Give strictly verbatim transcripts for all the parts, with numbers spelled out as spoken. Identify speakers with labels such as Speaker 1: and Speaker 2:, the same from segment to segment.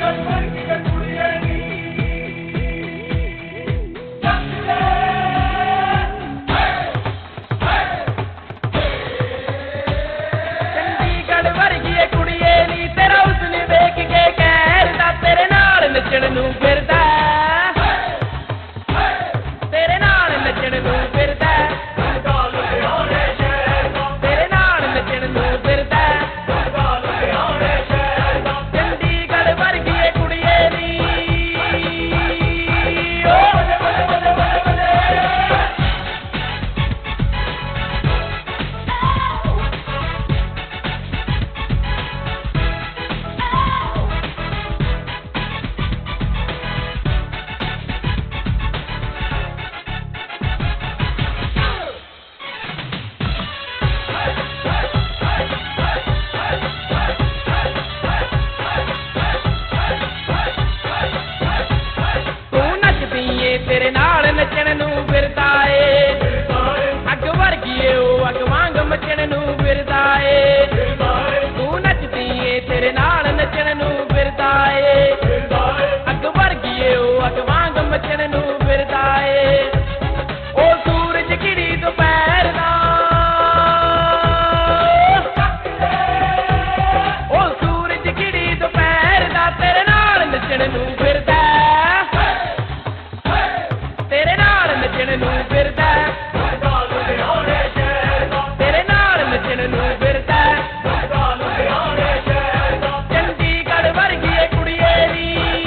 Speaker 1: तेरे नाल नचण नूं फिरदा ए अग वर्गीए ओ अग वांग मचण नूं फिरदा ए तू नचदी ए तेरे नाल नचण नूं फिरदा ए अग वर्गीए ओ अग वांग मचण नूं फिरदा ए ओ सूरज खिड़ी दोपहर दा ओ सूरज खिड़ी दोपहर दा तेरे नाल नचण नूं फिरदा तेरे नाल नचण नूं फिरदा तेरे नाल नचण नूं फिरदा चंडीगढ़ वर्गी कुड़िए नी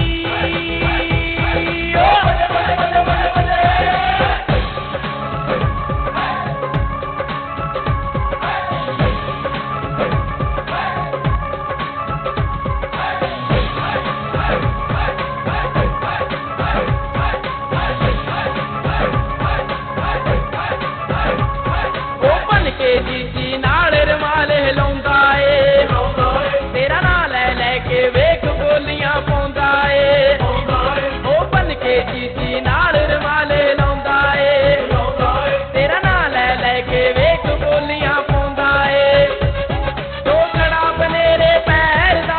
Speaker 1: जी नाल रमाल हिलाउंदा ए तेरा नां लै लै के वेख बोलियां पाउंदा ए ओ बन के जी नाल रमाल हिलाउंदा ए तेरा नां लै लै के वेख बोलियां पाउंदा ए तो खड़ा बनेरे पैर दा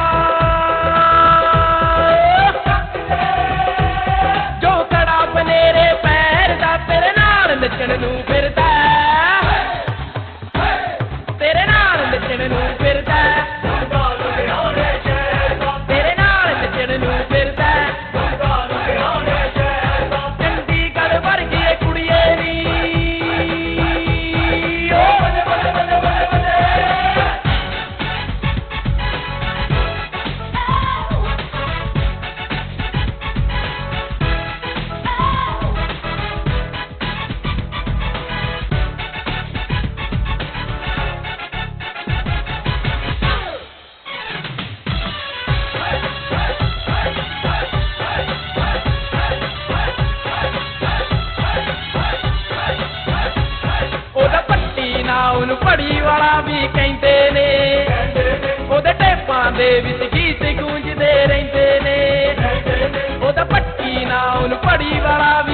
Speaker 1: जो खड़ा बनेरे पैर दा तेरे नाल नचण नूं फिरदा तेरे नाल नचण नूं फिरदा तेरे नाल नचण नूं फिरदा चंडीगढ़ वर्गी कुड़िए नी ਉਹਨੂੰ ਪੜੀ ਵਾਲਾ ਵੀ ਕਹਿੰਦੇ ਨੇ ਉਹਦੇ ਟੇਪਾਂ ਦੇ ਵਿੱਚ ਗੀਤ ਗੂੰਜਦੇ ਰਹਿੰਦੇ ਨੇ ਉਹਦਾ ਪੱਟੀ ਨਾ ਉਹਨੂੰ ਪੜੀ ਵਾਲਾ